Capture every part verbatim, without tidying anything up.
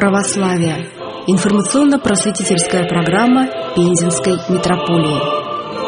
православия. Информационно-просветительская программа Пензенской митрополии.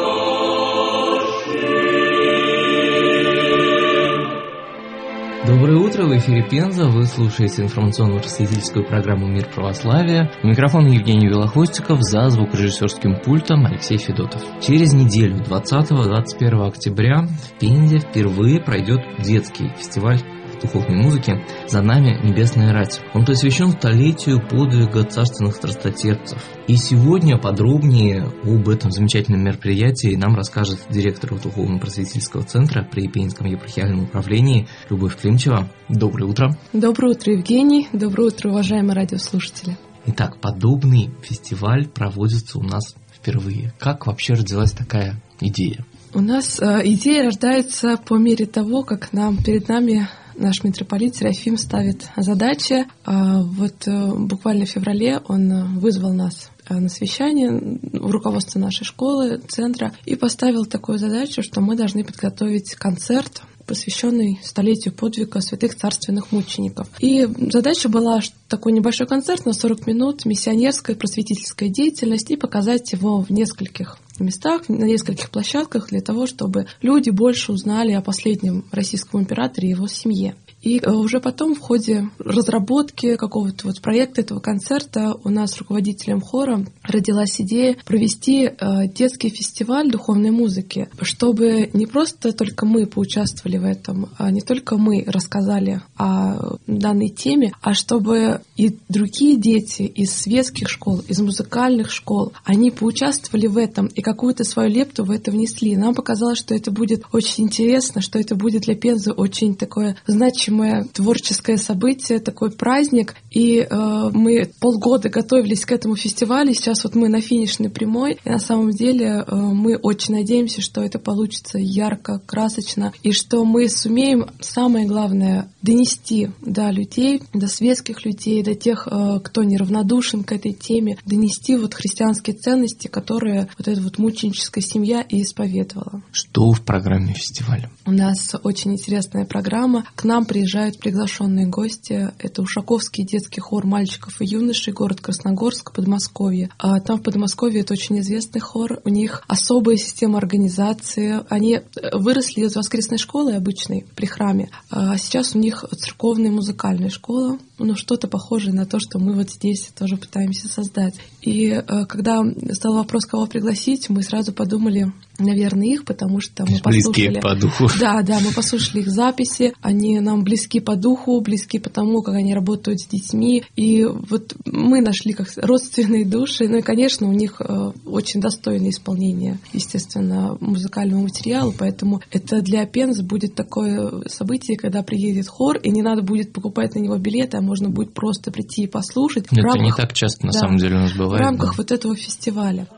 Доброе утро, в эфире Пенза, вы слушаете информационно-просветительскую программу «Мир православия». У микрофона Евгений Велохвостиков, за звукорежиссерским пультом Алексей Федотов. Через неделю, двадцатого-двадцать первого октября, в Пензе впервые пройдет детский фестиваль духовной музыки «За нами небесная рать». Он посвящен столетию подвига царственных страстотерпцев. И сегодня подробнее об этом замечательном мероприятии нам расскажет директор Духовно-просветительского центра при Пензенском епархиальном управлении Любовь Климчева. Доброе утро. Доброе утро, Евгений. Доброе утро, уважаемые радиослушатели. Итак, подобный фестиваль проводится у нас впервые. Как вообще родилась такая идея? У нас э, идея рождается по мере того, как нам перед нами наш митрополит Серафим ставит задачи. Э, вот э, буквально в феврале он вызвал нас на совещание в руководство нашей школы, центра, и поставил такую задачу, что мы должны подготовить концерт, посвященный столетию подвига святых царственных мучеников. И задача была такой небольшой концерт на сорок минут, миссионерская просветительская деятельность, и показать его в нескольких местах, на нескольких площадках для того, чтобы люди больше узнали о последнем российском императоре и его семье. И уже потом в ходе разработки какого-то вот проекта этого концерта у нас с руководителем хора родилась идея провести детский фестиваль духовной музыки, чтобы не просто только мы поучаствовали в этом, а не только мы рассказали о данной теме, а чтобы и другие дети из светских школ, из музыкальных школ, они поучаствовали в этом и какую-то свою лепту в это внесли. Нам показалось, что это будет очень интересно, что это будет для Пензы очень такое значимое творческое событие, такой праздник. И э, мы полгода готовились к этому фестивалю. Сейчас вот мы на финишной прямой. И на самом деле э, мы очень надеемся, что это получится ярко, красочно. И что мы сумеем, самое главное, донести до людей, до светских людей, до тех, э, кто неравнодушен к этой теме, донести вот христианские ценности, которые вот эта вот мученическая семья и исповедовала. Что в программе фестиваля? У нас очень интересная программа. К нам приезжают приглашенные гости. Это Ушаковский детский хор мальчиков и юношей, город Красногорск, Подмосковье. А там в Подмосковье это очень известный хор. У них особая система организации. Они выросли из воскресной школы обычной при храме. А сейчас у них церковная музыкальная школа. Ну, что-то похожее на то, что мы вот здесь тоже пытаемся создать. И когда стал вопрос, кого пригласить, мы сразу подумали, наверное, их, потому что мы послушали... Близкие по духу. Да, да, мы послушали их записи, они нам близки по духу, близки по тому, как они работают с детьми, и вот мы нашли как родственные души, ну и, конечно, у них очень достойное исполнение, естественно, музыкального материала, поэтому это для Пензы будет такое событие, когда приедет хор, и не надо будет покупать на него билеты, а можно будет просто прийти и послушать. Это рамках, не так часто, на да, самом деле, у нас бывает. В рамках да. вот этого фестиваля.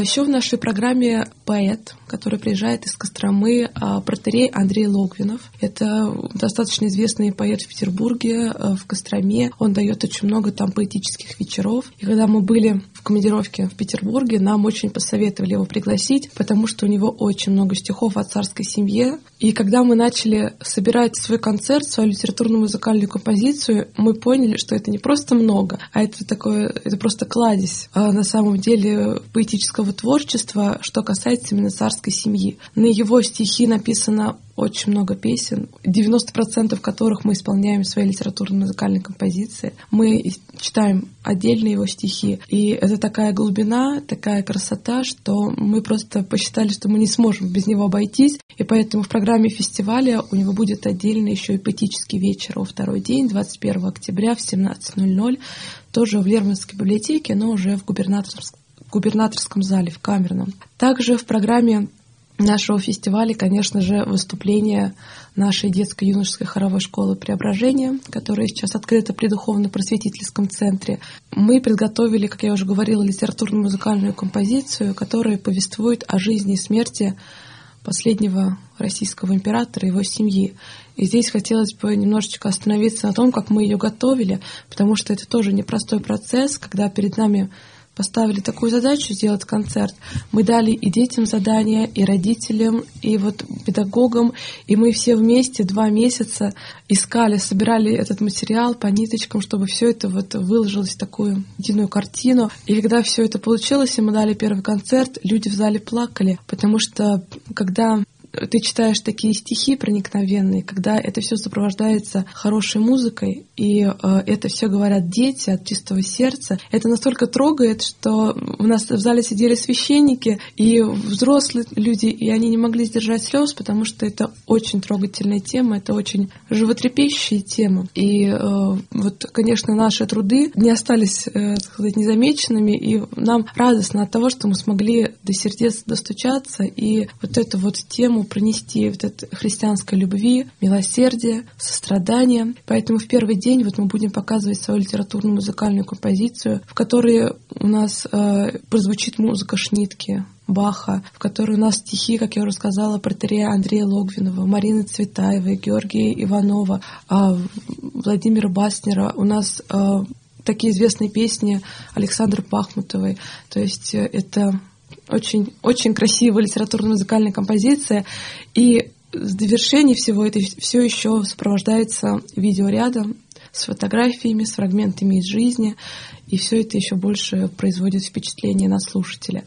еще в нашей программе поэт, который приезжает из Костромы, протоиерей Андрей Логвинов. Это достаточно известный поэт в Петербурге, в Костроме. Он дает очень много там поэтических вечеров. И когда мы были в командировке в Петербурге, нам очень посоветовали его пригласить, потому что у него очень много стихов о царской семье. И когда мы начали собирать свой концерт, свою литературную музыкальную композицию, мы поняли, что это не просто много, а это такое, это просто кладезь на самом деле поэтического творчества, что касается именно царской семьи. На его стихи написано очень много песен, девяносто процентов которых мы исполняем в своей литературно-музыкальной композиции. Мы читаем отдельно его стихи, и это такая глубина, такая красота, что мы просто посчитали, что мы не сможем без него обойтись, и поэтому в программе фестиваля у него будет отдельно еще и поэтический вечер во второй день, двадцать первого октября в семнадцать ноль ноль, тоже в Лермонтовской библиотеке, но уже в губернаторском, губернаторском зале, в Камерном. Также в программе нашего фестиваля, конечно же, выступление нашей детско-юношеской хоровой школы «Преображение», которая сейчас открыта при духовно-просветительском центре. Мы подготовили, как я уже говорила, литературно-музыкальную композицию, которая повествует о жизни и смерти последнего российского императора и его семьи. И здесь хотелось бы немножечко остановиться на том, как мы ее готовили, потому что это тоже непростой процесс, когда перед нами поставили такую задачу сделать концерт. Мы дали и детям задания, и родителям, и вот педагогам, и мы все вместе два месяца искали, собирали этот материал по ниточкам, чтобы все это вот выложилось в такую единую картину. И когда все это получилось, и мы дали первый концерт, люди в зале плакали, потому что когда ты читаешь такие стихи проникновенные, когда это все сопровождается хорошей музыкой, и э, это все говорят дети от чистого сердца, это настолько трогает, что у нас в зале сидели священники и взрослые люди, и они не могли сдержать слез, потому что это очень трогательная тема, это очень животрепещущая тема. И э, вот, конечно, наши труды не остались, э, так сказать, незамеченными, и нам радостно от того, что мы смогли до сердец достучаться и вот эту вот тему пронести, вот это христианской любви, милосердия, сострадания. Поэтому в первый день вот мы будем показывать свою литературную музыкальную композицию, в которой у нас э, прозвучит музыка Шнитке, Баха, в которой у нас стихи, как я уже сказала, протоиерея Андрея Логвинова, Марины Цветаевой, Георгия Иванова, э, Владимира Баснера. У нас э, такие известные песни Александры Пахмутовой. То есть э, это Очень, очень красивая литературно-музыкальная композиция. И в довершении всего это все еще сопровождается видеорядом с фотографиями, с фрагментами из жизни. И все это еще больше производит впечатление на слушателя.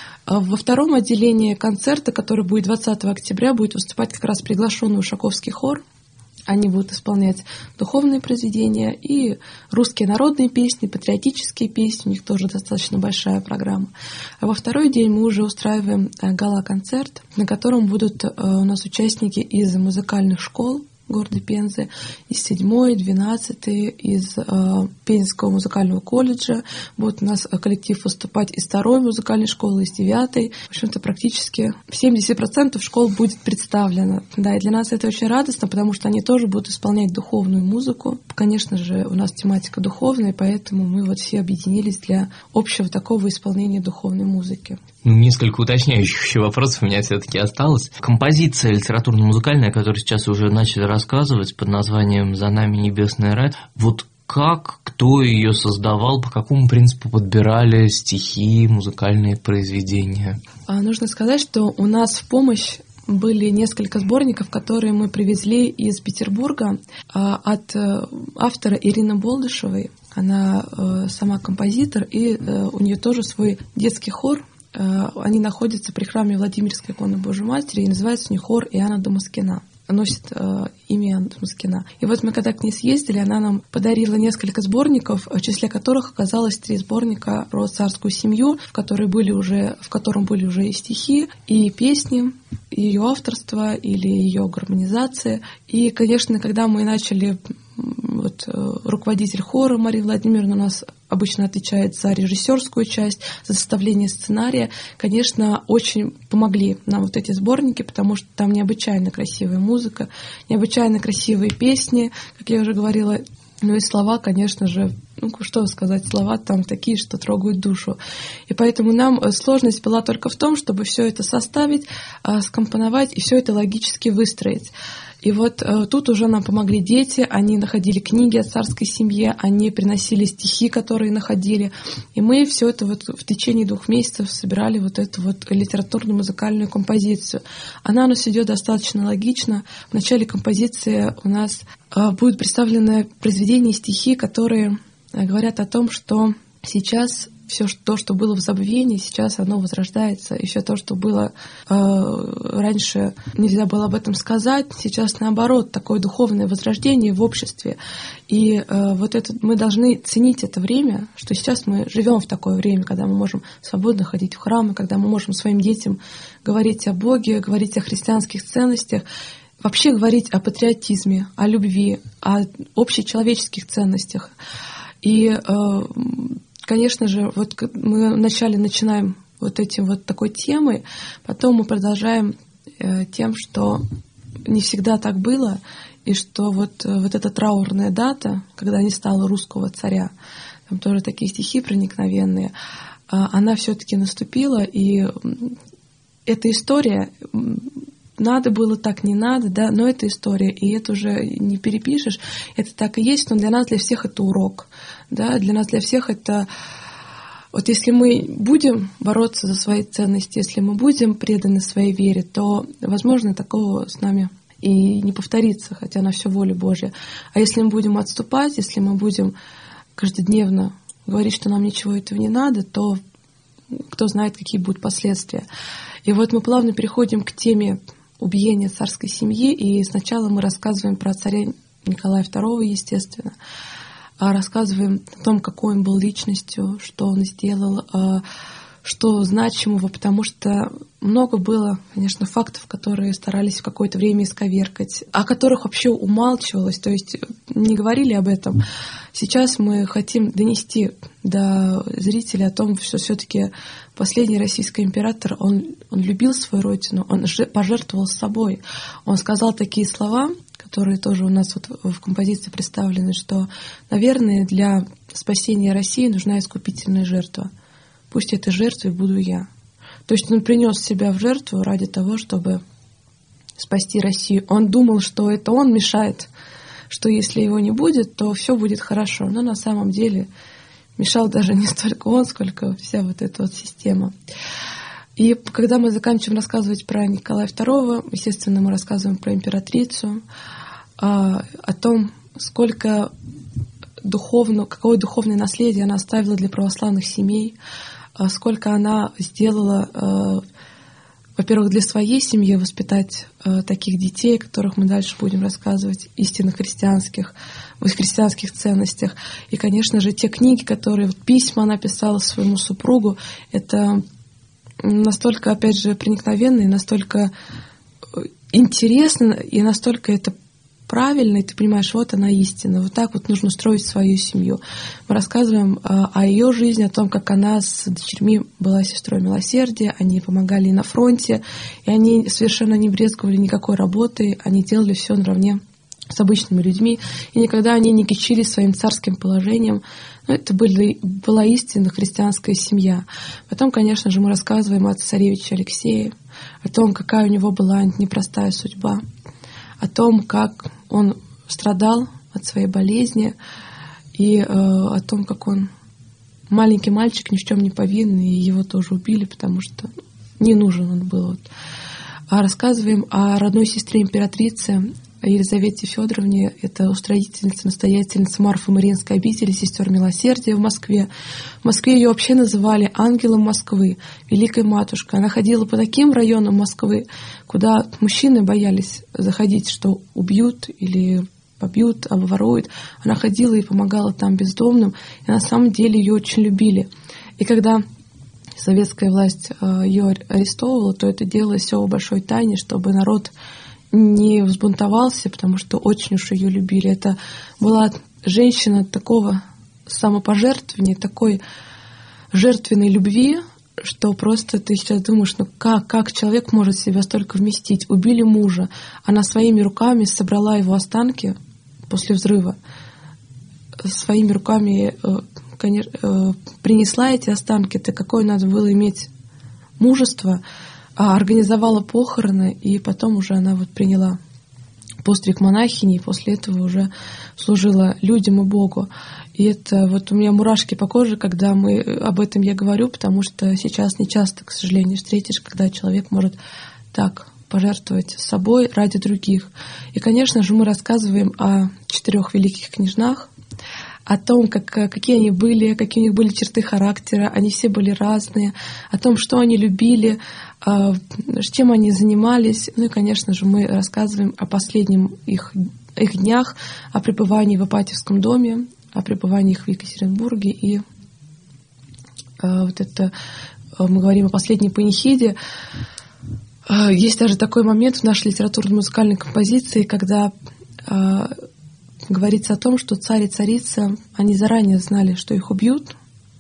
Во втором отделении концерта, который будет двадцатого октября, будет выступать как раз приглашенный Ушаковский хор. Они будут исполнять духовные произведения и русские народные песни, патриотические песни. У них тоже достаточно большая программа. А во второй день мы уже устраиваем гала-концерт, на котором будут у нас участники из музыкальных школ города Пензы, из седьмой, двенадцатой, из э, Пензенского музыкального колледжа. Будет у нас коллектив выступать из второй музыкальной школы, из девятой. В общем-то, практически семьдесят процентов школ будет представлено. Да, и для нас это очень радостно, потому что они тоже будут исполнять духовную музыку. Конечно же, у нас тематика духовная, поэтому мы вот все объединились для общего такого исполнения духовной музыки. Несколько уточняющих еще вопросов у меня все-таки осталось. Композиция литературно-музыкальная, которую сейчас уже начали рассказывать, под названием «За нами небесный рай». Вот как, кто ее создавал, по какому принципу подбирали стихи, музыкальные произведения? Нужно сказать, что у нас в помощь были несколько сборников, которые мы привезли из Петербурга от автора Ирины Болдышевой. Она сама композитор, и у нее тоже свой детский хор. Они находятся при храме Владимирской иконы Божьей Матери, и называется у них хор Иоанна Дамаскина. Носит э, имя Иоанна Дамаскина. И вот мы когда к ней съездили, она нам подарила несколько сборников, в числе которых оказалось три сборника про царскую семью, в, которой были уже, в котором были уже и стихи, и песни, и ее авторство или ее гармонизация. И, конечно, когда мы начали... Вот, руководитель хора Мария Владимировна у нас обычно отвечает за режиссерскую часть, за составление сценария. Конечно, очень помогли нам вот эти сборники, потому что там необычайно красивая музыка, необычайно красивые песни. Как я уже говорила, Ну и слова, конечно же, ну что сказать, слова там такие, что трогают душу. И поэтому нам сложность была только в том, чтобы все это составить, скомпоновать и все это логически выстроить. И вот э, тут уже нам помогли дети, они находили книги о царской семье, они приносили стихи, которые находили, и мы все это вот в течение двух месяцев собирали вот эту вот литературно-музыкальную композицию. Она у нас идет достаточно логично. В начале композиции у нас э, будут представлены произведения и стихи, которые э, говорят о том, что сейчас все то, что было в забвении, сейчас оно возрождается. И все то, что было э, раньше, нельзя было об этом сказать, сейчас наоборот, такое духовное возрождение в обществе. И э, вот это, мы должны ценить это время, что сейчас мы живем в такое время, когда мы можем свободно ходить в храмы, когда мы можем своим детям говорить о Боге, говорить о христианских ценностях, вообще говорить о патриотизме, о любви, о общечеловеческих ценностях. И э, конечно же, вот мы вначале начинаем вот этим вот такой темой, потом мы продолжаем э, тем, что не всегда так было, и что вот, вот эта траурная дата, когда не стало русского царя, там тоже такие стихи проникновенные, э, она все-таки наступила, и эта история, надо было так, не надо, да, но это история, и это уже не перепишешь, это так и есть, но для нас, для всех это урок, да, для нас, для всех это... Вот если мы будем бороться за свои ценности, если мы будем преданы своей вере, то, возможно, такого с нами и не повторится, хотя на все воля Божья. А если мы будем отступать, если мы будем каждодневно говорить, что нам ничего этого не надо, то кто знает, какие будут последствия. И вот мы плавно переходим к теме убиения царской семьи, и сначала мы рассказываем про царя Николая второго, естественно, рассказываем о том, какой он был личностью, что он сделал, что значимого, потому что много было, конечно, фактов, которые старались в какое-то время исковеркать, о которых вообще умалчивалось, то есть не говорили об этом. Сейчас мы хотим донести до зрителей о том, что все-таки последний российский император, он, он любил свою родину, он пожертвовал собой. Он сказал такие слова, которые тоже у нас вот в композиции представлены, что, наверное, для спасения России нужна искупительная жертва. Пусть этой жертвой буду я. То есть он принес себя в жертву ради того, чтобы спасти Россию. Он думал, что это он мешает, что если его не будет, то все будет хорошо. Но на самом деле мешал даже не столько он, сколько вся вот эта вот система. И когда мы заканчиваем рассказывать про Николая второго, естественно, мы рассказываем про императрицу, о том, сколько духовно, какое духовное наследие она оставила для православных семей, сколько она сделала, во-первых, для своей семьи воспитать таких детей, о которых мы дальше будем рассказывать, истинно христианских, в христианских ценностях. И, конечно же, те книги, которые, вот, письма она писала своему супругу, это настолько, опять же, проникновенно и настолько интересно, и настолько это правильно, и ты понимаешь, вот она истина, вот так вот нужно строить свою семью. Мы рассказываем о ее жизни, о том, как она с дочерьми была сестрой милосердия, они помогали и на фронте, и они совершенно не брезговали никакой работой, они делали все наравне с обычными людьми, и никогда они не кичились своим царским положением. Но это были, была истинно христианская семья. Потом, конечно же, мы рассказываем о царевиче Алексее, о том, какая у него была непростая судьба, о том, как он страдал от своей болезни, и э, о том, как он маленький мальчик, ни в чем не повинный, и его тоже убили, потому что не нужен он был. Вот. А рассказываем о родной сестре императрицы Елизавете Федоровне, это устроительница, настоятельница Марфо-Мариинской обители сестер милосердия в Москве. В Москве ее вообще называли ангелом Москвы, великой матушкой. Она ходила по таким районам Москвы, куда мужчины боялись заходить, что убьют или побьют, обворуют. Она ходила и помогала там бездомным, и на самом деле ее очень любили. И когда советская власть ее арестовывала, то это делалось все в большой тайне, чтобы народ не взбунтовался, потому что очень уж ее любили. Это была женщина такого самопожертвования, такой жертвенной любви, что просто ты сейчас думаешь, ну как, как человек может себя столько вместить? Убили мужа, она своими руками собрала его останки после взрыва. своими руками конечно, принесла эти останки, то какое надо было иметь мужество, организовала похороны, и потом уже она вот приняла постриг монахини, и после этого уже служила людям и Богу. И это вот у меня мурашки по коже, когда мы об этом я говорю, потому что сейчас не часто, к сожалению, встретишь, когда человек может так пожертвовать собой ради других. И, конечно же, мы рассказываем о четырех великих княжнах, о том, как, какие они были, какие у них были черты характера, они все были разные, о том, что они любили, чем они занимались. Ну и, конечно же, мы рассказываем о последнем их, их днях, о пребывании в Ипатьевском доме, о пребывании их в Екатеринбурге. И вот это мы говорим о последней панихиде. Есть даже такой момент в нашей литературно-музыкальной композиции, когда говорится о том, что царь и царица, они заранее знали, что их убьют,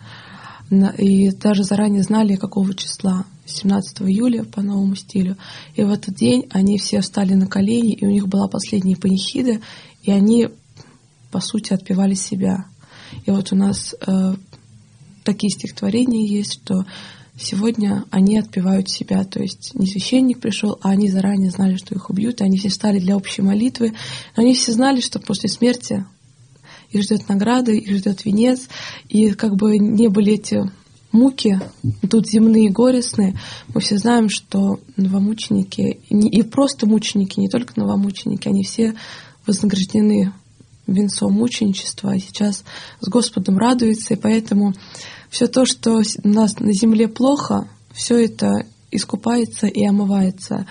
и даже заранее знали, какого числа, семнадцатого июля по новому стилю. И в этот день они все встали на колени, и у них была последняя панихида, и они, по сути, отпевали себя. И вот у нас э, такие стихотворения есть, что сегодня они отпевают себя, то есть не священник пришел, а они заранее знали, что их убьют, и они все встали для общей молитвы. Но они все знали, что после смерти их ждет награда, их ждет венец, и как бы не были эти муки тут земные, горестные, мы все знаем, что новомученики, и просто мученики, не только новомученики, они все вознаграждены венцом мученичества, а сейчас с Господом радуются, и поэтому все то, что у нас на земле плохо, все это искупается и омывается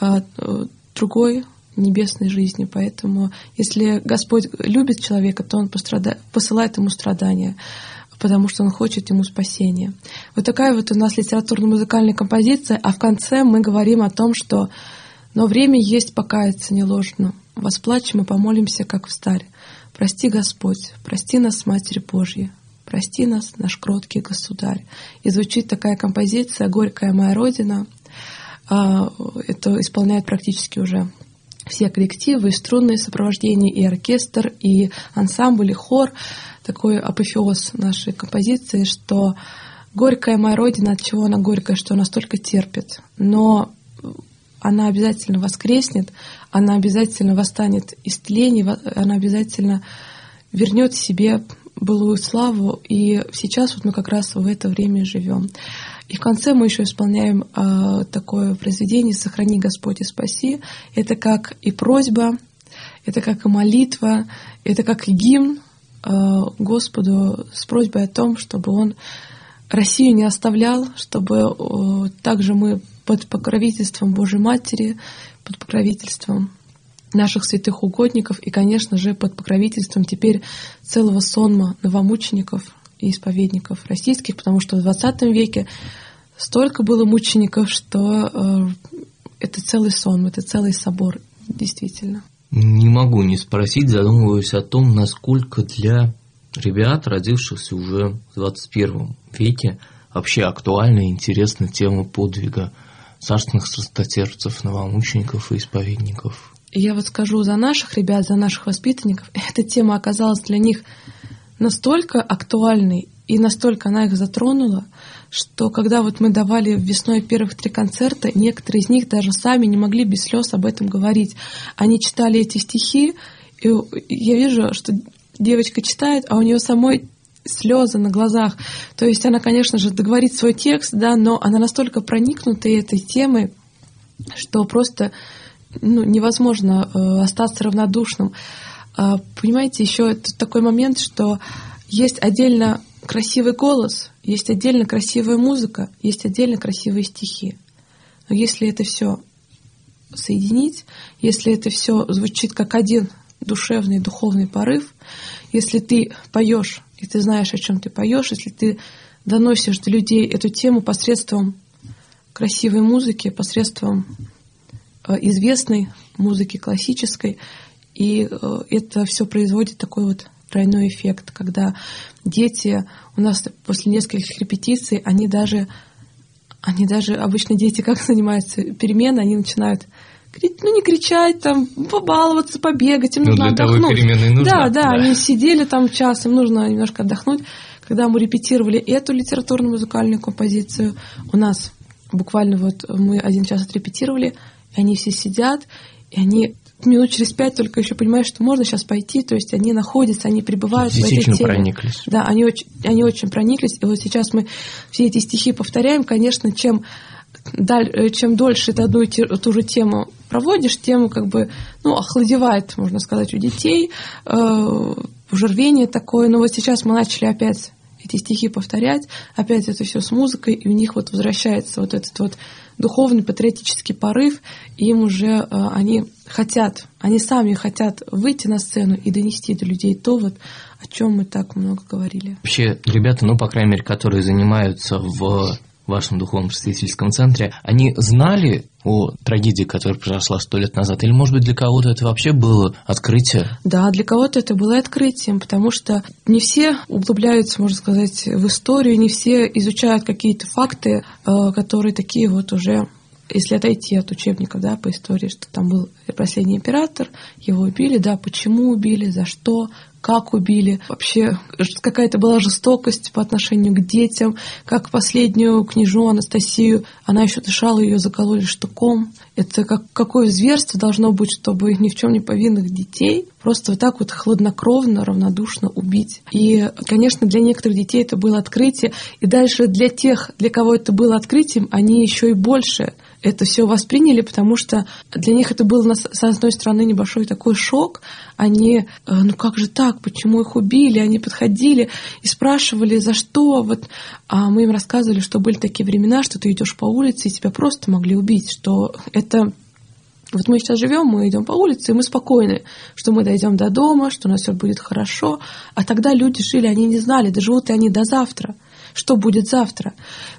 другой небесной жизнью. Поэтому, если Господь любит человека, то Он пострада... посылает ему страдания, потому что Он хочет ему спасения. Вот такая вот у нас литературно-музыкальная композиция, а в конце мы говорим о том, что «но время есть покаяться не ложно, восплачем и помолимся, как встарь. Прости, Господь, прости нас, Матерь Божья, прости нас, наш кроткий Государь». И звучит такая композиция «Горькая моя Родина». Это исполняют практически уже все коллективы, и струнные сопровождения, и оркестр, и ансамбль, и хор. Такой апофеоз нашей композиции, что горькая моя Родина, от чего она горькая, что она столько терпит. Но она обязательно воскреснет, она обязательно восстанет из тления, она обязательно вернет себе былую славу. И сейчас вот мы как раз в это время живем. И в конце мы еще исполняем э, такое произведение «Сохрани, Господь, и спаси». Это как и просьба, это как и молитва, это как и гимн э, Господу с просьбой о том, чтобы Он Россию не оставлял, чтобы э, также мы под покровительством Божьей Матери, под покровительством наших святых угодников и, конечно же, под покровительством теперь целого сонма новомучеников и исповедников российских, потому что в двадцатом веке столько было мучеников, что э, это целый сон, это целый собор, действительно. Не могу не спросить, задумываюсь о том, насколько для ребят, родившихся уже в двадцать первом веке, вообще актуальна и интересна тема подвига царственных страстотерпцев, новомучеников и исповедников. Я вот скажу за наших ребят, за наших воспитанников, эта тема оказалась для них настолько актуальной и настолько она их затронула, что когда вот мы давали весной первых три концерта, некоторые из них даже сами не могли без слез об этом говорить. Они читали эти стихи, и я вижу, что девочка читает, а у нее самой слезы на глазах. То есть она, конечно же, договорит свой текст, да, но она настолько проникнута этой темой, что просто ну, невозможно э, остаться равнодушным. А, понимаете, еще это такой момент, что есть отдельно красивый голос, есть отдельно красивая музыка, есть отдельно красивые стихи. Но если это все соединить, если это все звучит как один душевный, духовный порыв, если ты поешь, и ты знаешь, о чем ты поешь, если ты доносишь до людей эту тему посредством красивой музыки, посредством известной музыки классической, и это все производит такой вот тройной эффект, когда дети у нас после нескольких репетиций, они даже, они даже обычно дети как занимаются перемены, они начинают ну, не кричать, там, побаловаться, побегать, им ну, нужно для отдохнуть. Того перемены нужна, да, да, да, они сидели там час, им нужно немножко отдохнуть. Когда мы репетировали эту литературно-музыкальную композицию, у нас буквально вот мы один час отрепетировали, и они все сидят, и они минут через пять только еще понимают, что можно сейчас пойти, то есть они находятся, они пребывают в этой теме. прониклись. Да, они очень, они очень прониклись, и вот сейчас мы все эти стихи повторяем, конечно, чем, даль, чем дольше ты одну и ту же тему проводишь, тем как бы, ну, охладевает, можно сказать, у детей, э, уже рвение такое, но вот сейчас мы начали опять эти стихи повторять, опять это все с музыкой, и у них вот возвращается вот этот вот духовный патриотический порыв, и им уже э, они хотят, они сами хотят выйти на сцену и донести до людей то, вот, о чем мы так много говорили. Вообще, ребята, ну, по крайней мере, которые занимаются в вашем духовном просветительском центре, они знали о трагедии, которая произошла сто лет назад? Или, может быть, для кого-то это вообще было открытие? Да, для кого-то это было открытием, потому что не все углубляются, можно сказать, в историю, не все изучают какие-то факты, которые такие вот уже, если отойти от учебников, да, по истории, что там был последний император, его убили, да, почему убили, за что, как убили, вообще какая-то была жестокость по отношению к детям, как последнюю княжну Анастасию, она еще дышала, ее закололи штыком. Это как, какое зверство должно быть, чтобы ни в чем не повинных детей просто вот так вот хладнокровно, равнодушно убить. И, конечно, для некоторых детей это было открытие, и дальше для тех, для кого это было открытием, они еще и больше это все восприняли, потому что для них это был, с одной стороны, небольшой такой шок. Они, ну как же так, почему их убили? Они подходили и спрашивали, за что. Вот. А мы им рассказывали, что были такие времена, что ты идешь по улице, и тебя просто могли убить, что это... Вот мы сейчас живем, мы идем по улице, и мы спокойны, что мы дойдем до дома, что у нас все будет хорошо. А тогда люди жили, они не знали, доживут ли они до завтра, что будет завтра.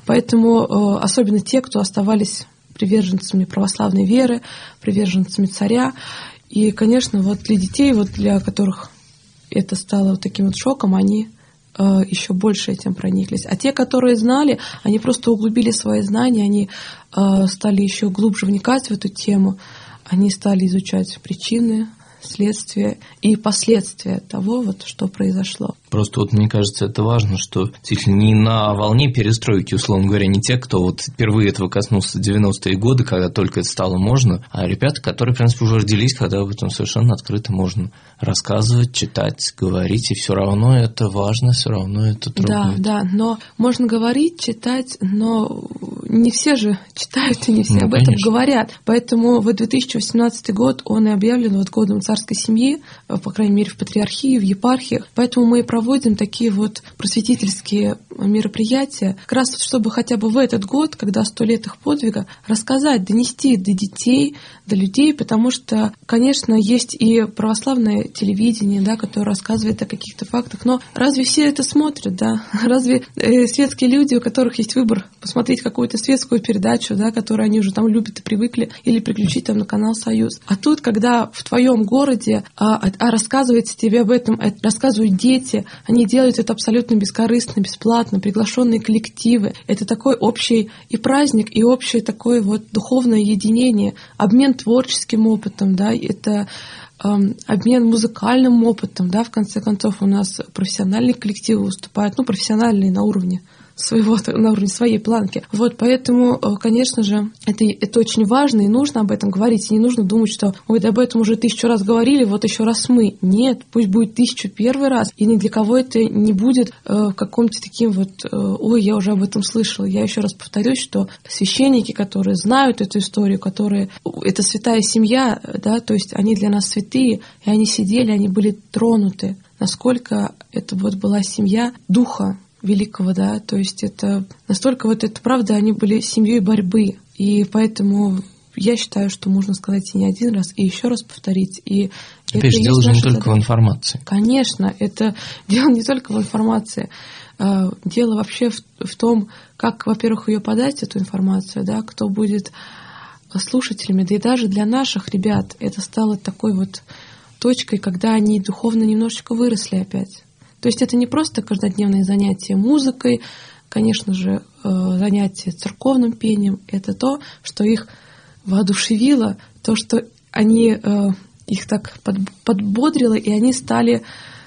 Поэтому особенно те, кто оставались приверженцами православной веры, приверженцами царя. И, конечно, вот для детей, вот для которых это стало вот таким вот шоком, они э, еще больше этим прониклись. А те, которые знали, они просто углубили свои знания, они э, стали еще глубже вникать в эту тему, они стали изучать причины, следствия и последствия того, вот, что произошло. Просто вот мне кажется, это важно, что не на волне перестройки, условно говоря, не те, кто вот впервые этого коснулся в девяностые годы, когда только это стало можно, а ребята, которые, в принципе, уже родились, когда об этом совершенно открыто можно рассказывать, читать, говорить, и все равно это важно, все равно это трогает. Да, да, но можно говорить, читать, но не все же читают и не все ну, об конечно. этом говорят. Поэтому вот две тысячи восемнадцатый год, он и объявлен вот годом царской семьи, по крайней мере, в патриархии, в епархиях. Поэтому мы и проводим такие вот просветительские мероприятия, как раз вот, чтобы хотя бы в этот год, когда сто лет их подвига, рассказать, донести до детей, до людей, потому что, конечно, есть и православное телевидение, да, которое рассказывает о каких-то фактах, но разве все это смотрят, да? Разве э, светские люди, у которых есть выбор посмотреть какую-то светскую передачу, да, которую они уже там любят и привыкли, или переключить там на канал «Союз». А тут, когда в твоем городе а, а рассказывается тебе об этом, а, рассказывают дети, они делают это абсолютно бескорыстно, бесплатно, приглашенные коллективы. Это такой общий и праздник, и общее такое вот духовное единение, обмен творческим опытом, да, это эм, обмен музыкальным опытом, да, в конце концов у нас профессиональные коллективы выступают, ну, профессиональные на уровне своего, на уровне своей планки. Вот, поэтому, конечно же, это, это очень важно, и нужно об этом говорить. И не нужно думать, что ой, да об этом уже тысячу раз говорили, вот еще раз мы. Нет, пусть будет тысячу первый раз, и ни для кого это не будет э, каком-то таким вот, э, ой, я уже об этом слышала. Я еще раз повторюсь, что священники, которые знают эту историю, которые... Это святая семья, да, то есть они для нас святые, и они сидели, они были тронуты. Насколько это вот была семья духа великого, да, то есть это настолько вот это правда, они были семьей борьбы, и поэтому я считаю, что можно сказать и не один раз, и еще раз повторить. И опять же, дело же не только в информации. Конечно, это дело не только в информации, дело вообще в, в том, как, во-первых, ее подать, эту информацию, да, кто будет слушателями, да и даже для наших ребят это стало такой вот точкой, когда они духовно немножечко выросли опять. То есть это не просто каждодневные занятия музыкой, конечно же, занятия церковным пением. Это то, что их воодушевило, то, что они э, их так под, подбодрило, и они стали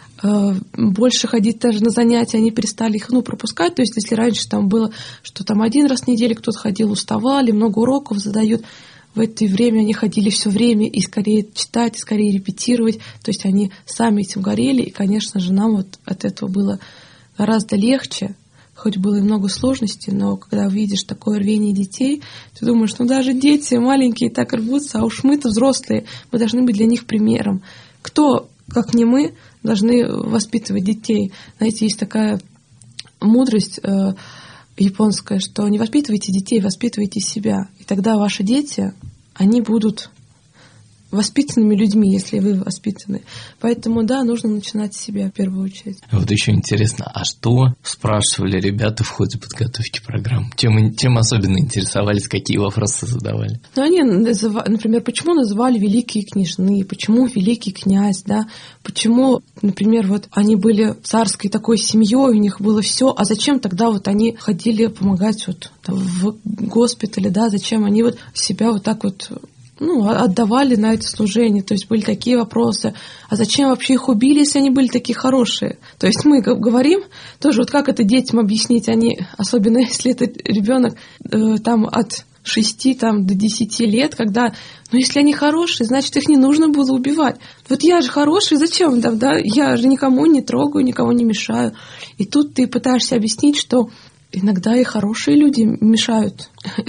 э, больше ходить даже на занятия, они перестали их, ну, пропускать. То есть, если раньше там было, что там один раз в неделю кто-то ходил, уставали, много уроков задают, в это время они ходили все время и скорее читать, и скорее репетировать. То есть они сами этим горели, и, конечно же, нам вот от этого было гораздо легче. Хоть было и много сложностей, но когда видишь такое рвение детей, ты думаешь, ну даже дети маленькие так рвутся, а уж мы-то взрослые, мы должны быть для них примером. Кто, как не мы, должны воспитывать детей? Знаете, есть такая мудрость э, японская, что не воспитывайте детей, воспитывайте себя. И тогда ваши дети, они будут воспитанными людьми, если вы воспитаны. Поэтому, да, нужно начинать с себя в первую очередь. Вот еще интересно, а что спрашивали ребята в ходе подготовки программ? Чем, чем особенно интересовались, какие вопросы задавали? Ну, они, называли, например, почему называли великие княжны, почему великий князь, да, почему, например, вот они были царской такой семьей, у них было все, а зачем тогда вот они ходили помогать вот там, в госпитале, да, зачем они вот себя вот так вот ну, отдавали на это служение. То есть были такие вопросы, а зачем вообще их убили, если они были такие хорошие? То есть мы говорим, тоже вот как это детям объяснить, они, особенно если это ребенок э, там от шести там, до десяти лет, когда, ну, если они хорошие, значит, их не нужно было убивать. Вот я же хороший, зачем там, да? Я же никому не трогаю, никому не мешаю. И тут ты пытаешься объяснить, что иногда и хорошие люди мешают,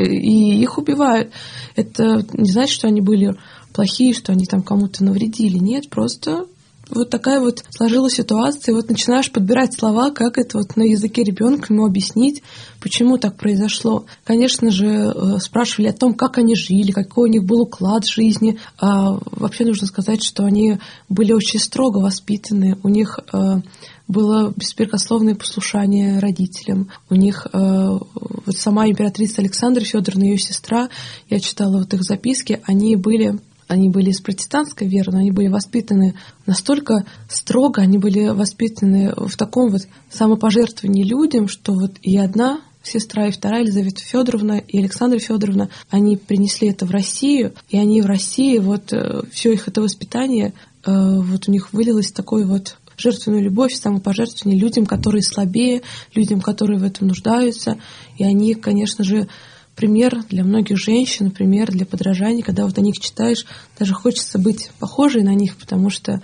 и их убивают. Это не значит, что они были плохие, что они там кому-то навредили. Нет, просто вот такая вот сложилась ситуация, и вот начинаешь подбирать слова, как это вот на языке ребенка ему объяснить, почему так произошло. Конечно же, спрашивали о том, как они жили, какой у них был уклад жизни. А вообще нужно сказать, что они были очень строго воспитаны, у них было беспрекословное послушание родителям. У них э, вот сама императрица Александра Федоровна и ее сестра, я читала вот их записки, они были, они были из протестантской веры, но они были воспитаны настолько строго, они были воспитаны в таком вот самопожертвовании людям, что вот и одна сестра, и вторая Елизавета Федоровна, и Александра Федоровна, они принесли это в Россию, и они в России, вот все их это воспитание, э, вот у них вылилось такой вот жертвенную любовь, самопожертвование людям, которые слабее, людям, которые в этом нуждаются. И они, конечно же, пример для многих женщин, пример для подражания. Когда вот о них читаешь, даже хочется быть похожей на них, потому что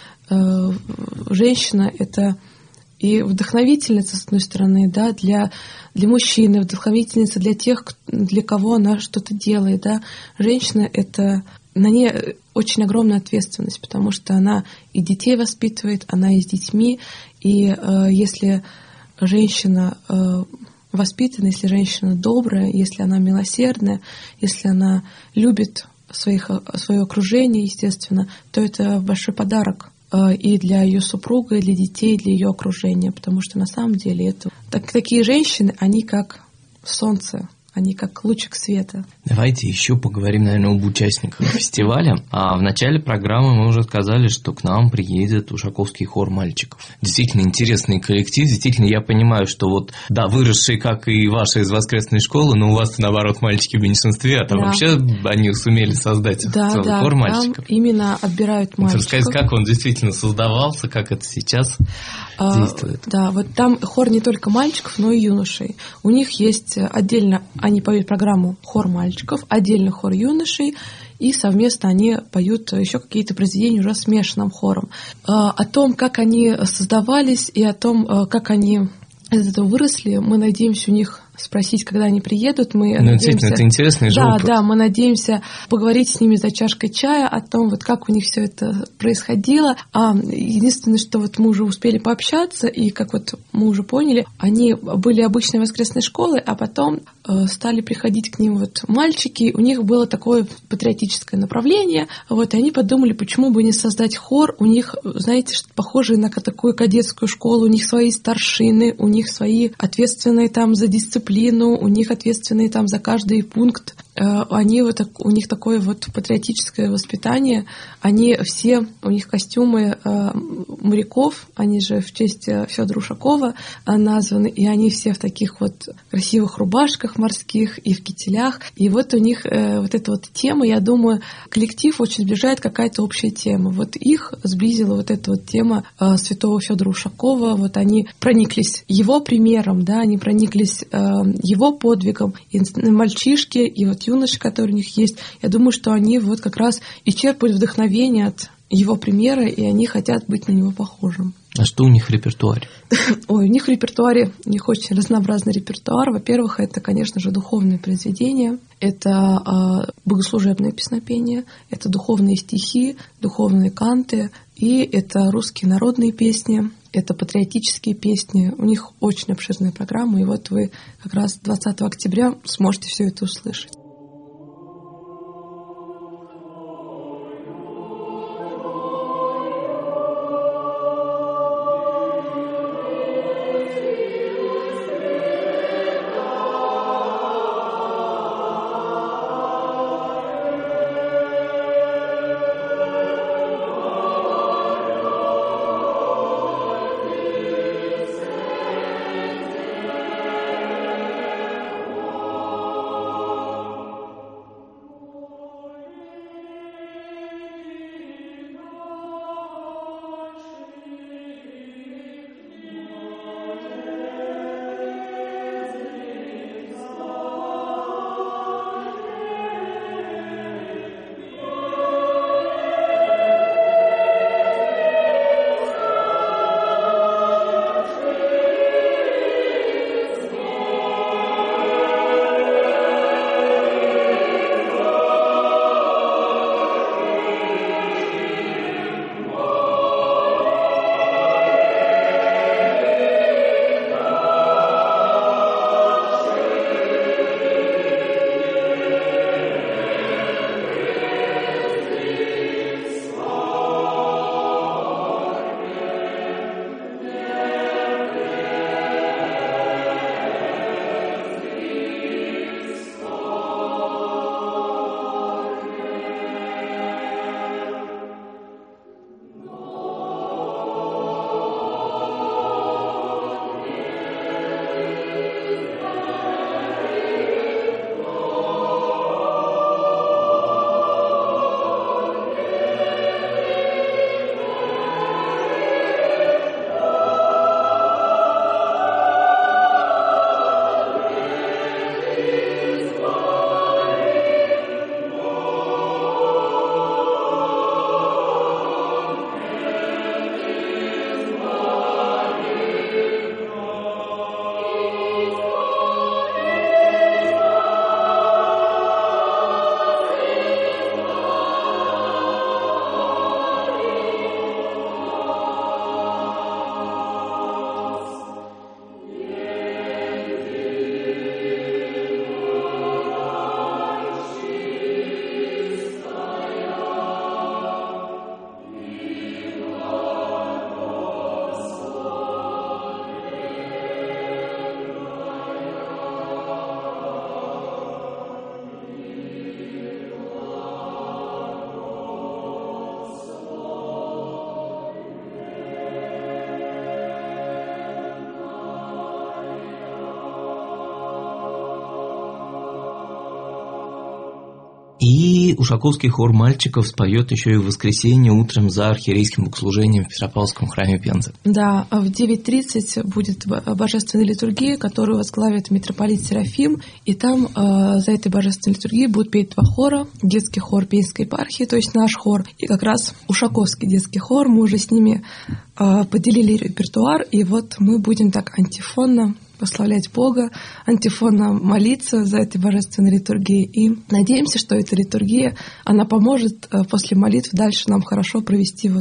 э, женщина — это и вдохновительница, с одной стороны, да, для, для мужчины, вдохновительница для тех, для кого она что-то делает. Да. Женщина — это... На ней очень огромная ответственность, потому что она и детей воспитывает, она и с детьми. И э, если женщина э, воспитана, если женщина добрая, если она милосердная, если она любит своих, свое окружение, естественно, то это большой подарок э, и для ее супруга, и для детей, и для ее окружения. Потому что на самом деле это... Так, такие женщины, они как солнце. Они как лучик света. Давайте еще поговорим, наверное, об участниках фестиваля. А в начале программы мы уже сказали, что к нам приедет Ушаковский хор мальчиков. Действительно интересный коллектив. Действительно, я понимаю, что вот, да, выросшие, как и ваши из воскресной школы, но у вас, наоборот, мальчики в меньшинстве, а там да. вообще они сумели создать да, целый да, хор мальчиков. Там именно отбирают мальчиков. Рассказать, как он действительно создавался, как это сейчас а, действует. Да, вот там хор не только мальчиков, но и юношей. У них есть отдельно... Они поют программу «Хор мальчиков», отдельно хор юношей, и совместно они поют еще какие-то произведения уже смешанным хором. О том, как они создавались, и о том, как они из этого выросли, мы надеемся у них спросить, когда они приедут. Мы ну, надеемся... это интересный же да, опыт. Да, мы надеемся поговорить с ними за чашкой чая о том, вот как у них все это происходило. А единственное, что вот мы уже успели пообщаться, и как вот мы уже поняли, они были обычной воскресной школой, а потом э, стали приходить к ним вот мальчики, у них было такое патриотическое направление, вот, и они подумали, почему бы не создать хор. У них, знаете, что похоже на такую кадетскую школу, у них свои старшины, у них свои ответственные там за дисциплину дисциплину, у них ответственные там за каждый пункт. Они вот так, у них такое вот патриотическое воспитание. Они все, у них костюмы моряков, они же в честь Федора Ушакова названы, и они все в таких вот красивых рубашках морских и в кителях. И вот у них вот эта вот тема, я думаю, коллектив очень сближает какая-то общая тема. Вот их сблизила вот эта вот тема святого Федора Ушакова. Вот они прониклись его примером, да, они прониклись его подвигом. И мальчишки, и вот юноши, которые у них есть, я думаю, что они вот как раз и черпают вдохновение от его примера, и они хотят быть на него похожим. А что у них в репертуаре? Ой, у них в репертуаре, у них очень разнообразный репертуар. Во-первых, это, конечно же, духовные произведения, это э, богослужебное песнопение, это духовные стихи, духовные канты, и это русские народные песни, это патриотические песни. У них очень обширная программа, и вот вы как раз двадцатого октября сможете все это услышать. И Ушаковский хор мальчиков споет еще и в воскресенье утром за архиерейским богослужением в Петропавловском храме Пензы. Да, в девять тридцать будет божественная литургия, которую возглавит митрополит Серафим, и там э, за этой божественной литургией будут петь два хора: детский хор Пензенской епархии, то есть наш хор, и как раз Ушаковский детский хор. Мы уже с ними э, поделили репертуар, и вот мы будем так антифонно прославлять Бога, антифонно молиться за этой божественной литургией. И надеемся, что эта литургия, она поможет после молитв дальше нам хорошо провести вот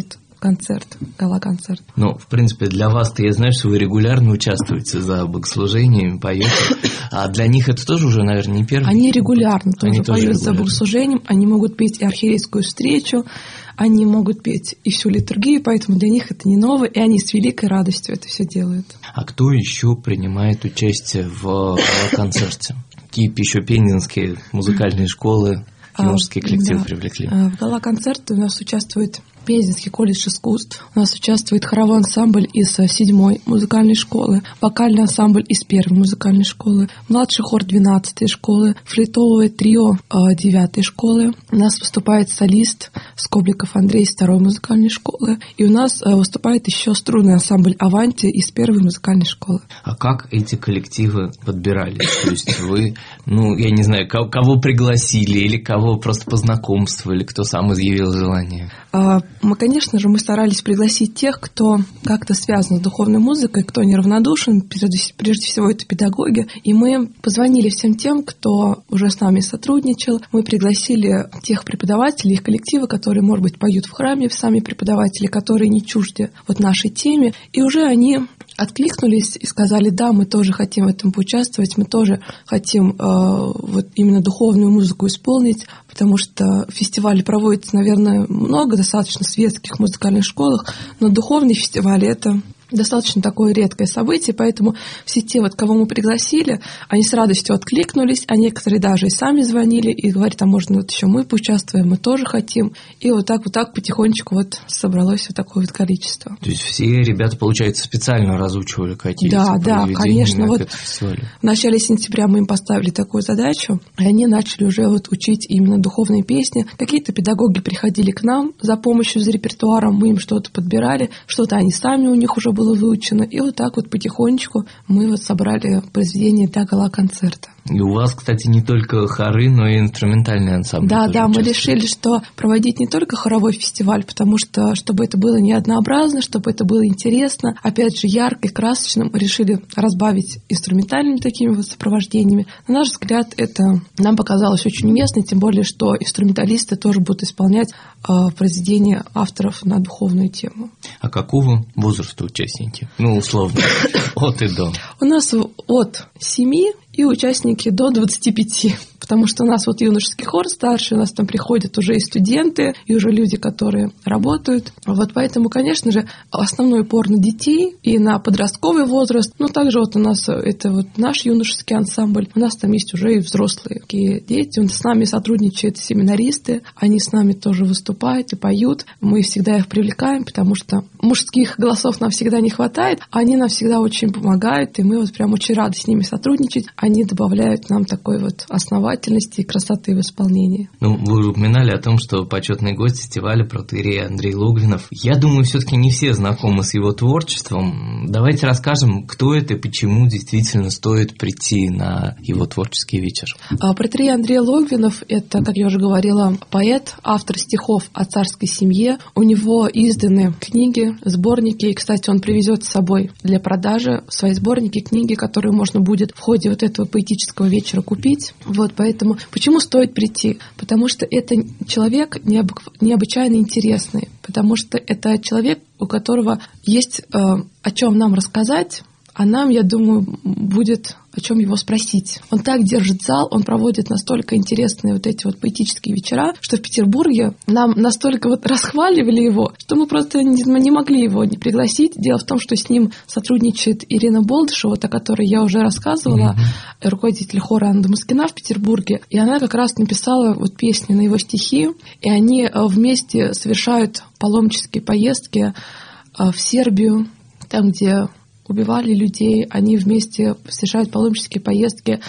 концерт, гала-концерт. Ну, в принципе, для вас-то я знаю, что вы регулярно участвуете за богослужениями, поете. А для них это тоже уже, наверное, не первый? Они регулярно Они тоже, тоже поют регулярно. За богослужением. Они могут петь и архиерейскую встречу, они могут петь и всю литургию, поэтому для них это не ново, и они с великой радостью это все делают. А кто еще принимает участие в концерте? Какие еще пензенские музыкальные школы, юношеский коллектив да. привлекли? В гала-концерте у нас участвует Пензенский колледж искусств. У нас участвует хоровой ансамбль из седьмой музыкальной школы, вокальный ансамбль из первой музыкальной школы, младший хор двенадцатой школы, флейтовое трио девятой школы. У нас выступает солист Скобликов Андрей из второй музыкальной школы. И у нас выступает еще струнный ансамбль Аванти из первой музыкальной школы. А как эти коллективы подбирались? То есть вы, ну, я не знаю, кого пригласили или кого просто по знакомству, или кто сам изъявил желание? Мы, конечно же, мы старались пригласить тех, кто как-то связан с духовной музыкой, кто неравнодушен, прежде всего это педагоги. И мы позвонили всем тем, кто уже с нами сотрудничал. Мы пригласили тех преподавателей, их коллективы, которые, может быть, поют в храме, сами преподаватели, которые не чужды вот нашей теме. И уже они откликнулись и сказали, да, мы тоже хотим в этом поучаствовать, мы тоже хотим э, вот именно духовную музыку исполнить, потому что фестивали проводятся, наверное, много достаточно в светских музыкальных школах, но духовные фестивали — это достаточно такое редкое событие, поэтому все те, вот, кого мы пригласили, они с радостью откликнулись, а некоторые даже и сами звонили и говорят, а можно вот еще мы поучаствуем, мы тоже хотим. И вот так вот так потихонечку вот собралось вот такое вот количество. То есть все ребята, получается, специально разучивали какие-то да, да, конечно. Вот в начале сентября мы им поставили такую задачу, и они начали уже вот учить именно духовные песни. Какие-то педагоги приходили к нам за помощью, за репертуаром, мы им что-то подбирали, что-то они сами у них уже было было выучено. И вот так вот потихонечку мы вот собрали произведение для гала-концерта. И у вас, кстати, не только хоры, но и инструментальный ансамбль. Да, да, мы решили, что проводить не только хоровой фестиваль, потому что, чтобы это было не однообразно, чтобы это было интересно, опять же, ярко и красочно, мы решили разбавить инструментальными такими вот сопровождениями. На наш взгляд, это нам показалось очень уместно, тем более, что инструменталисты тоже будут исполнять э, произведения авторов на духовную тему. А какого возраста участники? Ну, условно, от и до. У нас от семи и участники до двадцати пяти, потому что у нас вот юношеский хор старший, у нас там приходят уже и студенты, и уже люди, которые работают. Вот поэтому, конечно же, основной упор на детей и на подростковый возраст. Ну, также вот у нас это вот наш юношеский ансамбль, у нас там есть уже и взрослые такие дети, с нами сотрудничают семинаристы, они с нами тоже выступают и поют. Мы всегда их привлекаем, потому что мужских голосов нам всегда не хватает, а они нам всегда очень помогают, и мы вот прям очень рады с ними сотрудничать. Они добавляют нам такой вот основательности и красоты в исполнении. Ну, вы упоминали о том, что почетный гость фестиваля протоиерей Андрей Логвинов. Я думаю, все-таки не все знакомы с его творчеством. Давайте расскажем, кто это и почему действительно стоит прийти на его творческий вечер. Протоиерей Андрей Логвинов – это, как я уже говорила, поэт, автор стихов о царской семье. У него изданы книги, сборники. И, кстати, он привезет с собой для продажи свои сборники, книги, которые можно будет в ходе вот этого поэтического вечера купить. Вот, поэтому почему стоит прийти? Потому что это человек необы- необычайно интересный, потому что это человек, у которого есть э, о чем нам рассказать, а нам, я думаю, будет о чем его спросить. Он так держит зал, он проводит настолько интересные вот эти вот поэтические вечера, что в Петербурге нам настолько вот расхваливали его, что мы просто не, не могли его не пригласить. Дело в том, что с ним сотрудничает Ирина Болдышева, о которой я уже рассказывала, mm-hmm. руководитель хора Анна Дамаскина в Петербурге, и она как раз написала вот песни на его стихи, и они вместе совершают паломнические поездки в Сербию, там, где убивали людей, они вместе совершают паломнические поездки э,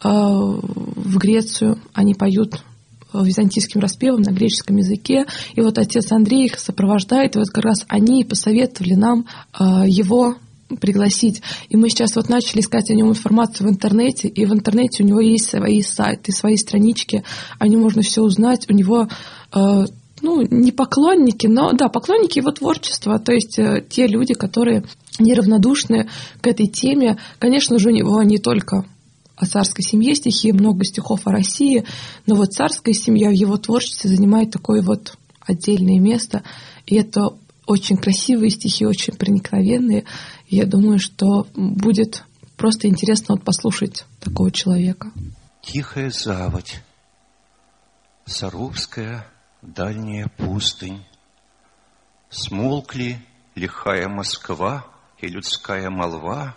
в Грецию, они поют византийским распевом на греческом языке, и вот отец Андрей их сопровождает, и вот как раз они посоветовали нам э, его пригласить. И мы сейчас вот начали искать о нем информацию в интернете, и в интернете у него есть свои сайты, свои странички, о нем можно все узнать, у него э, ну, не поклонники, но, да, поклонники его творчества, то есть э, те люди, которые неравнодушны к этой теме. Конечно же, у него не только о царской семье стихи, много стихов о России, но вот царская семья в его творчестве занимает такое вот отдельное место, и это очень красивые стихи, очень проникновенные. И я думаю, что будет просто интересно вот послушать такого человека. Тихая заводь, Саровская дальняя пустынь. Смолкли лихая Москва и людская молва.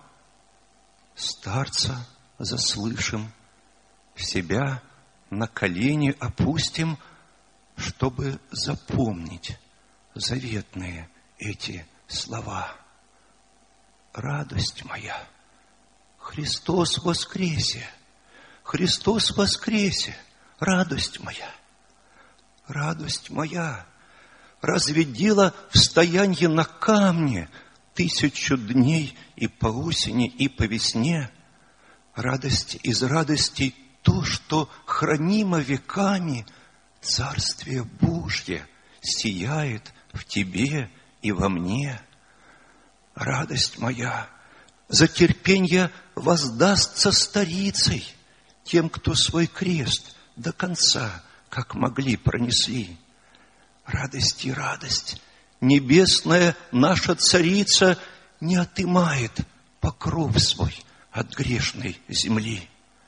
Старца заслышим, себя на колени опустим, чтобы запомнить заветные эти слова. Радость моя, Христос воскресе! Христос воскресе! Радость моя! Радость моя! Разве дело в стоянье на камне тысячу дней и по осени, и по весне? Радость из радостей то, что хранимо веками, Царствие Божье сияет в тебе и во мне. Радость моя, за терпенье воздастся старицей тем, кто свой крест до конца, как могли, пронесли. Радость и радость, небесная наша царица не отымает покров свой от грешной земли.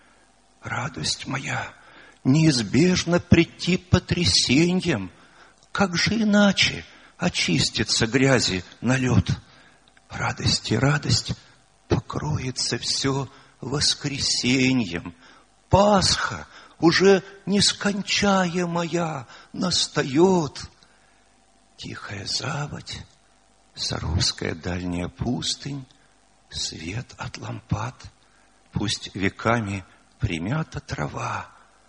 Радость моя, неизбежно прийти потрясеньем, как же иначе очистится грязи налет? Радость и радость, покроется все воскресеньем. Пасха, уже нескончаемая, настает. Тихая заводь, Саровская дальняя пустынь, свет от лампад, пусть веками примята трава,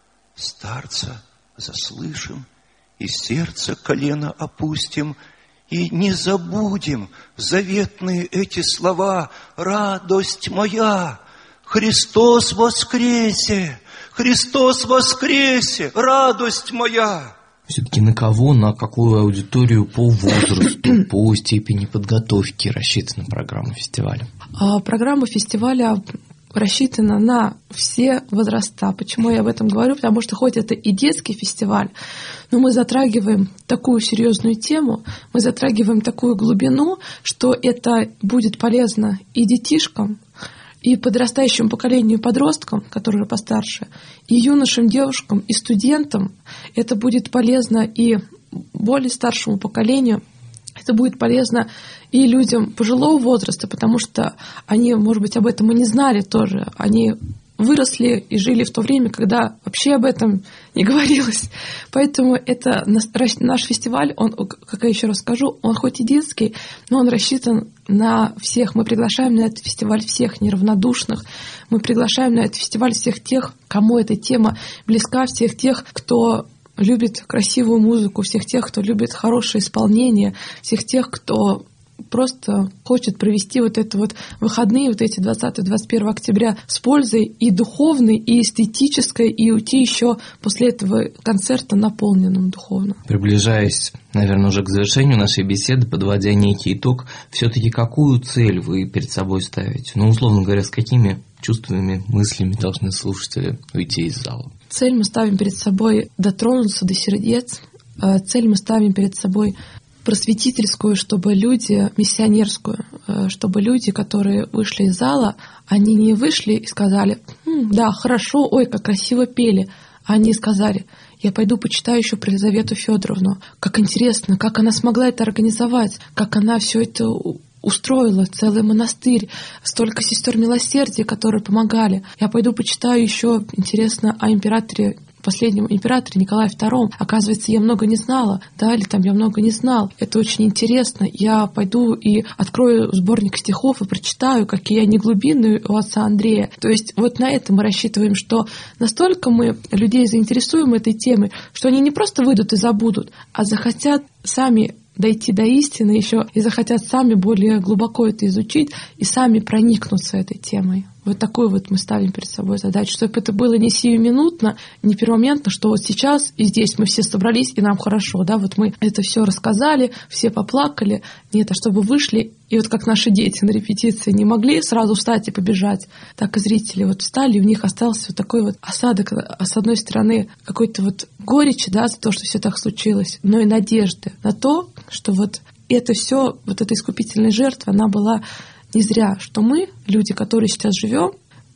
старца заслышим, и сердце колено опустим, и не забудем заветные эти слова. Радость моя, Христос воскресе! Христос воскресе! Радость моя! Все-таки на кого, на какую аудиторию по возрасту, по степени подготовки рассчитана программа фестиваля? А программа фестиваля рассчитана на все возраста. Почему я об этом говорю? Потому что хоть это и детский фестиваль, но мы затрагиваем такую серьезную тему, мы затрагиваем такую глубину, что это будет полезно и детишкам, и подрастающему поколению подросткам, которые постарше, и юношам, девушкам, и студентам. Это будет полезно и более старшему поколению. Это будет полезно и людям пожилого возраста, потому что они, может быть, об этом и не знали тоже. Они выросли и жили в то время, когда вообще об этом не говорилось. Поэтому это наш фестиваль, он, как я еще раз скажу, он хоть и детский, но он рассчитан на всех. Мы приглашаем на этот фестиваль всех неравнодушных. Мы приглашаем на этот фестиваль всех тех, кому эта тема близка, всех тех, кто любит красивую музыку, всех тех, кто любит хорошее исполнение, всех тех, кто просто хочет провести вот это вот выходные, вот эти двадцатого-двадцать первого октября с пользой и духовной, и эстетической, и уйти еще после этого концерта наполненным духовно. Приближаясь, наверное, уже к завершению нашей беседы, подводя некий итог, все-таки какую цель вы перед собой ставите? Ну, условно говоря, с какими чувствами, мыслями должны слушатели уйти из зала? Цель мы ставим перед собой дотронуться до сердец. Цель мы ставим перед собой просветительскую, чтобы люди, миссионерскую, чтобы люди, которые вышли из зала, они не вышли и сказали: «М, да, хорошо, ой, как красиво пели». Они сказали: я пойду почитаю еще про Елизавету Федоровну. Как интересно, как она смогла это организовать, как она все это устроила, целый монастырь, столько сестер милосердия, которые помогали. Я пойду почитаю еще, интересно, о императоре, последнем императоре Николае втором. Оказывается, я много не знала, да, или там я много не знал. Это очень интересно. Я пойду и открою сборник стихов и прочитаю, какие они глубинные у отца Андрея. То есть вот на это мы рассчитываем, что настолько мы людей заинтересуем этой темой, что они не просто выйдут и забудут, а захотят сами дойти до истины еще и захотят сами более глубоко это изучить и сами проникнуться этой темой. Вот такую вот мы ставим перед собой задачу, чтобы это было не сиюминутно, не первомоментно, что вот сейчас и здесь мы все собрались, и нам хорошо, да, вот мы это все рассказали, все поплакали. Нет, а чтобы вышли, и вот как наши дети на репетиции не могли сразу встать и побежать, так и зрители вот встали, и у них остался вот такой вот осадок, с одной стороны, какой-то вот горечи, да, за то, что все так случилось, но и надежды на то, что вот это все, вот эта искупительная жертва, она была не зря, что мы, люди, которые сейчас живем,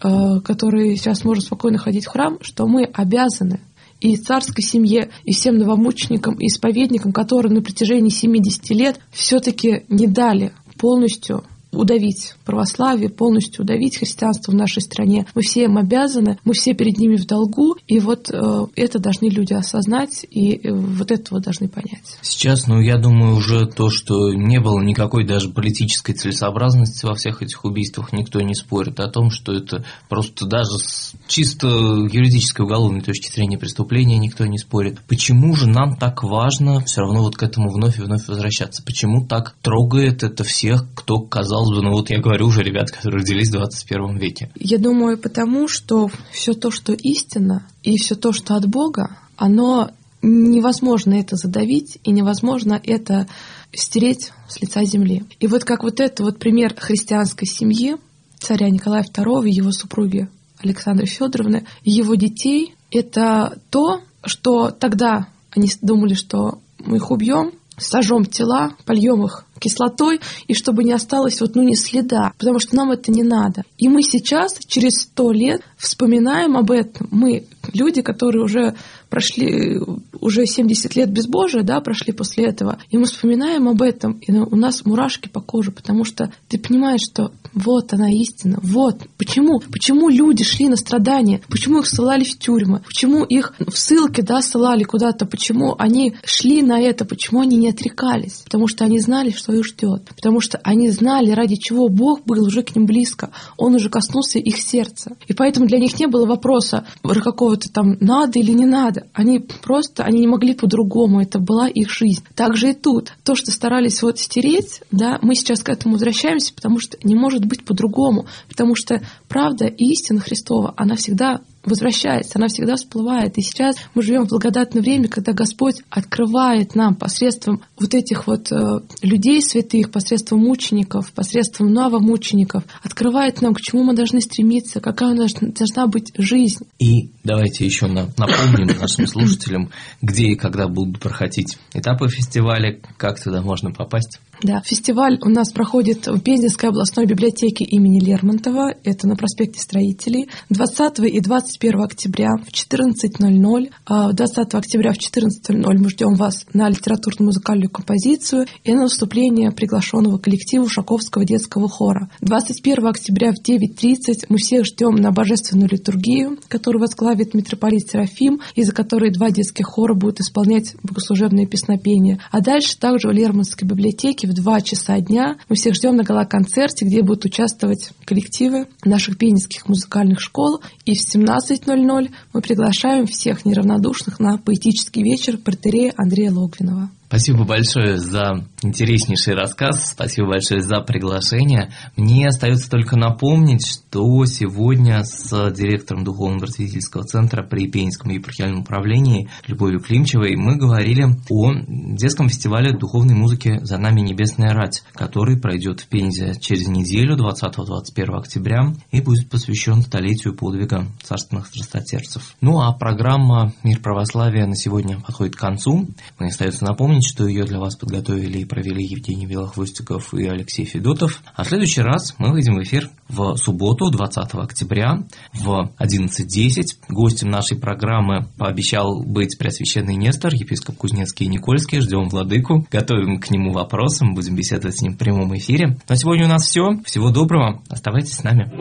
которые сейчас можем спокойно ходить в храм, что мы обязаны и царской семье, и всем новомученикам, и исповедникам, которые на протяжении семидесяти лет все-таки не дали полностью удавить православие, полностью удавить христианство в нашей стране. Мы все им обязаны, мы все перед ними в долгу, и вот э, это должны люди осознать, и э, вот этого должны понять. Сейчас, ну, я думаю, уже то, что не было никакой даже политической целесообразности во всех этих убийствах, никто не спорит о том, что это просто даже с чисто юридической уголовной точки зрения преступления никто не спорит. Почему же нам так важно все равно вот к этому вновь и вновь возвращаться? Почему так трогает это всех, кто казался ну вот я говорю уже ребят, которые родились в двадцать первом веке. Я думаю, потому что все то, что истина, и все то, что от Бога, оно невозможно это задавить, и невозможно это стереть с лица земли. И вот как вот это вот пример христианской семьи, царя Николая второго и его супруги Александры Федоровны, и его детей, это то, что тогда они думали, что мы их убьем, сожжем тела, польем их кислотой, и чтобы не осталось вот, ну, ни следа, потому что нам это не надо. И мы сейчас, через сто лет, вспоминаем об этом. Мы, люди, которые уже прошли, уже семьдесят лет безбожия, да, прошли после этого, и мы вспоминаем об этом, и у нас мурашки по коже, потому что ты понимаешь, что вот она истина, вот. Почему? Почему люди шли на страдания? Почему их ссылали в тюрьмы? Почему их в ссылке, да, ссылали куда-то? Почему они шли на это? Почему они не отрекались? Потому что они знали, что их ждет. Потому что они знали, ради чего Бог был уже к ним близко. Он уже коснулся их сердца. И поэтому для них не было вопроса какого-то там надо или не надо. Они просто, они не могли по-другому. Это была их жизнь. Так же и тут. То, что старались вот стереть, да, мы сейчас к этому возвращаемся, потому что не может быть по-другому. Потому что правда и истина Христова, она всегда возвращается, она всегда всплывает. И сейчас мы живем в благодатное время, когда Господь открывает нам посредством вот этих вот э, людей святых, посредством мучеников, посредством новомучеников, открывает нам, к чему мы должны стремиться, какая у нас должна быть жизнь. И давайте еще напомним нашим слушателям, где и когда будут проходить этапы фестиваля, как туда можно попасть. Да, фестиваль у нас проходит в Пензенской областной библиотеке имени Лермонтова, это на проспекте Строителей, двадцатого и двадцать первого октября в четырнадцать ноль ноль. двадцатого октября в четырнадцать ноль ноль мы ждем вас на литературно-музыкальную композицию и на выступление приглашенного коллектива Ушаковского детского хора. двадцать первого октября в девять тридцать мы всех ждем на божественную литургию, которую возглавит митрополит Серафим, и за которой два детских хора будут исполнять богослужебные песнопения. А дальше также в Лермонтовской библиотеке в два часа дня мы всех ждем на гала-концерте, где будут участвовать коллективы наших пензенских музыкальных школ. И в семнадцать ноль ноль мы приглашаем всех неравнодушных на поэтический вечер протоиерея Андрея Логвинова. Спасибо большое за интереснейший рассказ, спасибо большое за приглашение. Мне остается только напомнить, что сегодня с директором Духовно-просветительского центра при Пензенском епархиальном управлении Любовью Климчевой мы говорили о детском фестивале духовной музыки «За нами небесная рать», который пройдет в Пензе через неделю, двадцатого — двадцать первого октября, и будет посвящен столетию подвига царственных страстотерпцев. Ну а программа «Мир православия» на сегодня подходит к концу. Мне остается напомнить, что ее для вас подготовили и провели Евгений Белохвостиков и Алексей Федотов. А в следующий раз мы выйдем в эфир в субботу, двадцатого октября в одиннадцать десять. Гостем нашей программы пообещал быть преосвященный Нестор, епископ Кузнецкий и Никольский. Ждем владыку, готовим к нему вопросы, будем беседовать с ним в прямом эфире. На сегодня у нас все. Всего доброго. Оставайтесь с нами.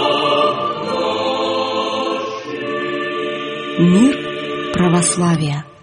Мир православия.